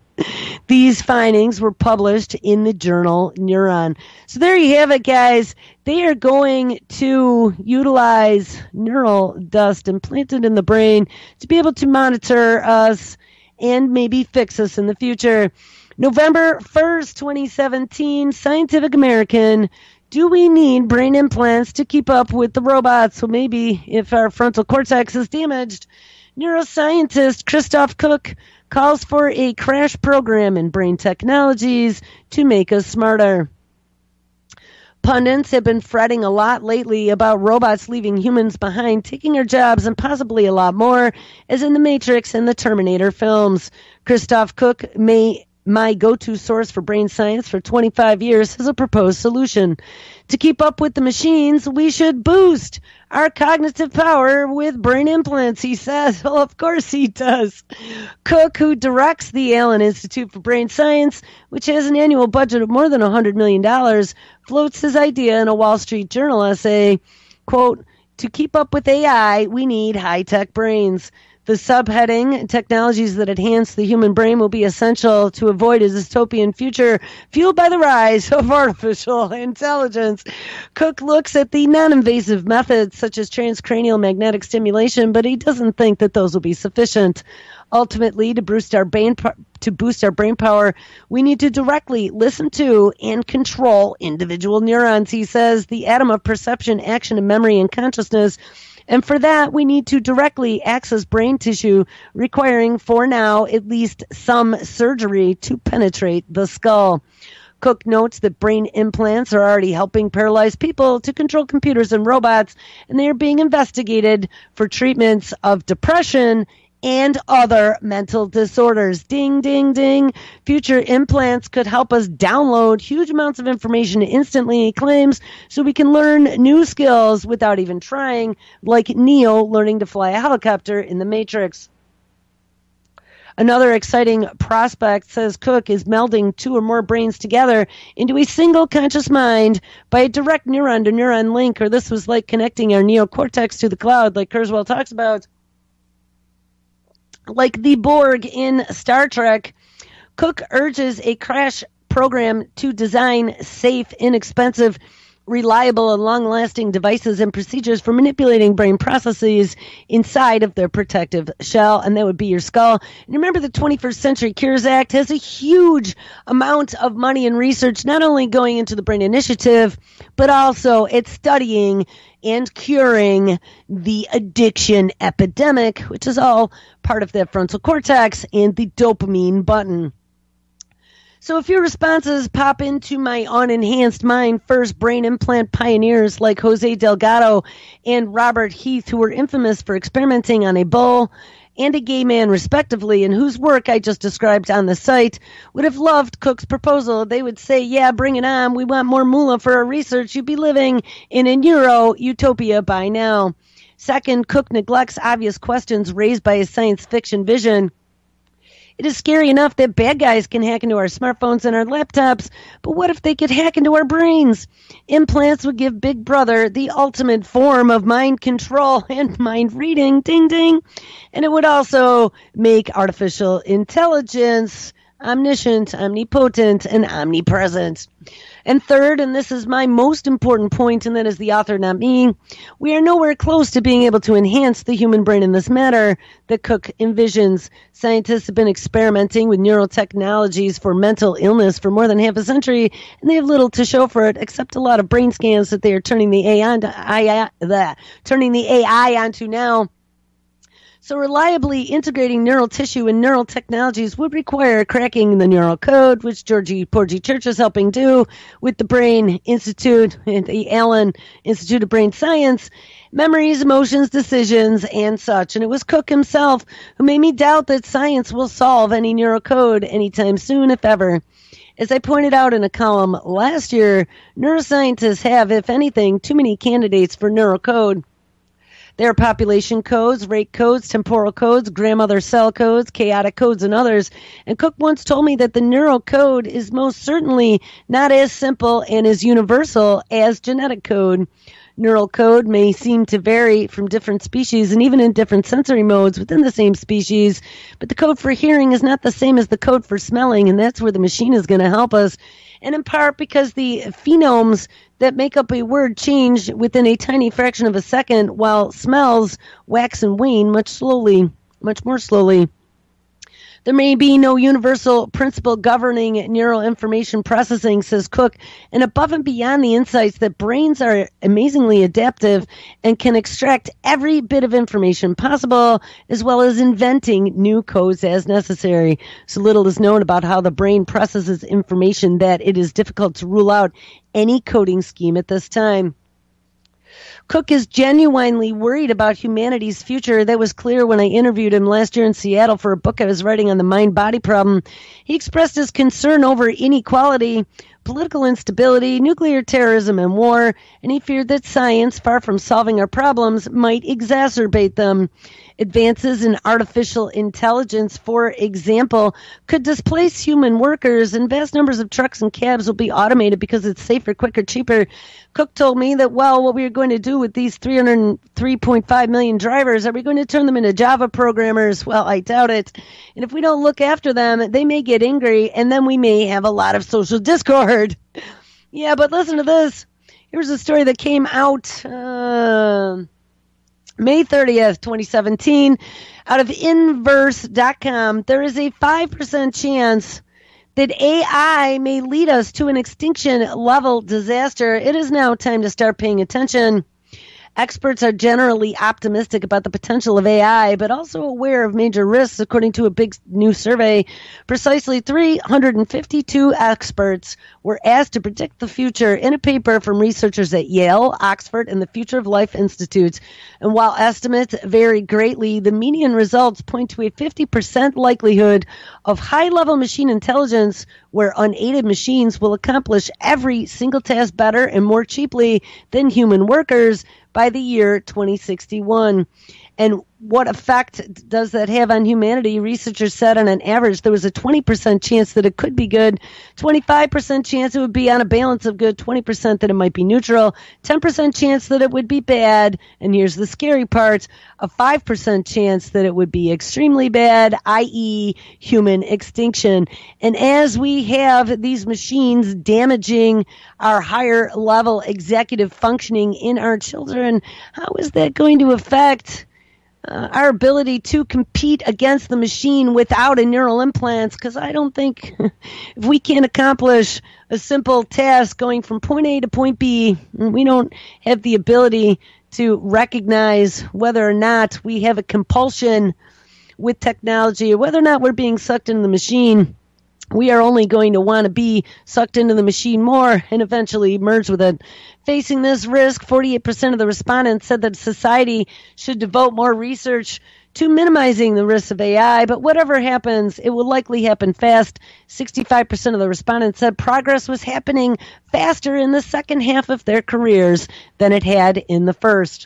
These findings were published in the journal Neuron. So there you have it, guys. They are going to utilize neural dust implanted in the brain to be able to monitor us and maybe fix us in the future. November first, twenty seventeen, Scientific American. Do we need brain implants to keep up with the robots? Well, maybe if our frontal cortex is damaged. Neuroscientist Christoph Koch calls for a crash program in brain technologies to make us smarter. Pundits have been fretting a lot lately about robots leaving humans behind, taking our jobs, and possibly a lot more, as in the Matrix and the Terminator films. Christoph Koch may my go-to source for brain science for twenty-five years, has a proposed solution. To keep up with the machines, we should boost our cognitive power with brain implants, he says. Well, of course he does. Cook, who directs the Allen Institute for Brain Science, which has an annual budget of more than one hundred million dollars, floats his idea in a Wall Street Journal essay, quote, "To keep up with A I, we need high-tech brains. The subheading, technologies that enhance the human brain, will be essential to avoid a dystopian future fueled by the rise of artificial intelligence." Cook looks at the non-invasive methods such as transcranial magnetic stimulation, but he doesn't think that those will be sufficient. Ultimately, to boost our brain to boost our brain power, we need to directly listen to and control individual neurons. He says the atom of perception, action, and memory and consciousness. And for that, we need to directly access brain tissue, requiring, for now, at least some surgery to penetrate the skull. Cook notes that brain implants are already helping paralyzed people to control computers and robots, and they are being investigated for treatments of depression and other mental disorders. Ding, ding, ding. Future implants could help us download huge amounts of information instantly, he claims, so we can learn new skills without even trying, like Neo learning to fly a helicopter in The Matrix. Another exciting prospect, says Cook, is melding two or more brains together into a single conscious mind by a direct neuron-to-neuron link, or this was like connecting our neocortex to the cloud, like Kurzweil talks about. Like the Borg in Star Trek, Cook urges a crash program to design safe, inexpensive, reliable, and long-lasting devices and procedures for manipulating brain processes inside of their protective shell, and that would be your skull. And remember, the twenty-first Century Cures Act has a huge amount of money and research, not only going into the Brain Initiative, but also it's studying and curing the addiction epidemic, which is all part of that frontal cortex and the dopamine button. So a few responses pop into my unenhanced mind. First, brain implant pioneers like Jose Delgado and Robert Heath, who were infamous for experimenting on a bull and a gay man, respectively, and whose work I just described on the site, would have loved Cook's proposal. They would say, yeah, bring it on. We want more moolah for our research. You'd be living in a neuro-utopia by now. Second, Cook neglects obvious questions raised by his science fiction vision. It is scary enough that bad guys can hack into our smartphones and our laptops, but what if they could hack into our brains? Implants would give Big Brother the ultimate form of mind control and mind reading, ding ding, and it would also make artificial intelligence omniscient, omnipotent, and omnipresent. And third, and this is my most important point, and that is the author, not me, we are nowhere close to being able to enhance the human brain in this manner that Cook envisions. Scientists have been experimenting with neural technologies for mental illness for more than half a century, and they have little to show for it except a lot of brain scans that they are turning the A I, onto, I, I, turning the A I onto now. So reliably integrating neural tissue and neural technologies would require cracking the neural code, which Georgie Porgy Church is helping do with the Brain Institute and the Allen Institute of Brain Science, memories, emotions, decisions, and such. And it was Cook himself who made me doubt that science will solve any neural code anytime soon, if ever. As I pointed out in a column last year, neuroscientists have, if anything, too many candidates for neural code. There are population codes, rate codes, temporal codes, grandmother cell codes, chaotic codes, and others. And Cook once told me that the neural code is most certainly not as simple and as universal as genetic code. Neural code may seem to vary from different species and even in different sensory modes within the same species, but the code for hearing is not the same as the code for smelling, and that's where the machine is going to help us. And in part because the phonemes that make up a word change within a tiny fraction of a second, while smells wax and wane much slowly, much more slowly. There may be no universal principle governing neural information processing, says Cook, and above and beyond the insights that brains are amazingly adaptive and can extract every bit of information possible, as well as inventing new codes as necessary. So little is known about how the brain processes information that it is difficult to rule out any coding scheme at this time. Cook is genuinely worried about humanity's future. That was clear when I interviewed him last year in Seattle for a book I was writing on the mind-body problem. He expressed his concern over inequality, political instability, nuclear terrorism, and war, and he feared that science, far from solving our problems, might exacerbate them. Advances in artificial intelligence, for example, could displace human workers, and vast numbers of trucks and cabs will be automated because it's safer, quicker, cheaper. Cook told me that, well, what we are going to do with these three hundred three point five million drivers, are we going to turn them into Java programmers? Well, I doubt it. And if we don't look after them, they may get angry, and then we may have a lot of social discord. Yeah, but listen to this. Here's a story that came out uh, May thirtieth, twenty seventeen, out of inverse dot com. There is a five percent chance that A I may lead us to an extinction-level disaster. It is now time to start paying attention. Experts are generally optimistic about the potential of A I, but also aware of major risks, according to a big new survey. Precisely three hundred fifty-two experts were asked to predict the future in a paper from researchers at Yale, Oxford, and the Future of Life Institute. And while estimates vary greatly, the median results point to a fifty percent likelihood of high-level machine intelligence, where unaided machines will accomplish every single task better and more cheaply than human workers by the year twenty sixty-one. And what effect does that have on humanity? Researchers said on an average there was a twenty percent chance that it could be good, twenty-five percent chance it would be on a balance of good, twenty percent that it might be neutral, ten percent chance that it would be bad, and here's the scary part, a five percent chance that it would be extremely bad, that is human extinction. And as we have these machines damaging our higher level executive functioning in our children, how is that going to affect Uh, our ability to compete against the machine without a neural implants? Because I don't think if we can't accomplish a simple task going from point A to point B, we don't have the ability to recognize whether or not we have a compulsion with technology or whether or not we're being sucked into the machine. We are only going to want to be sucked into the machine more and eventually merge with it. Facing this risk, forty-eight percent of the respondents said that society should devote more research to minimizing the risks of A I, but whatever happens, it will likely happen fast. sixty-five percent of the respondents said progress was happening faster in the second half of their careers than it had in the first.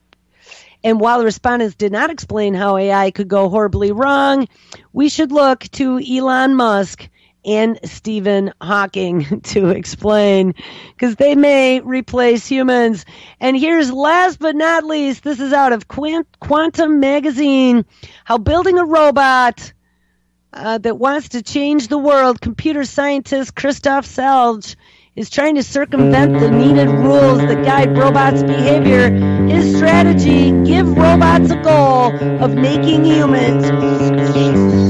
And while the respondents did not explain how A I could go horribly wrong, we should look to Elon Musk and Stephen Hawking to explain, because they may replace humans. And here's last but not least, this is out of Quant- Quantum Magazine, how building a robot uh, that wants to change the world, computer scientist Christoph Selge is trying to circumvent the needed rules that guide robots' behavior. His strategy, give robots a goal of making humans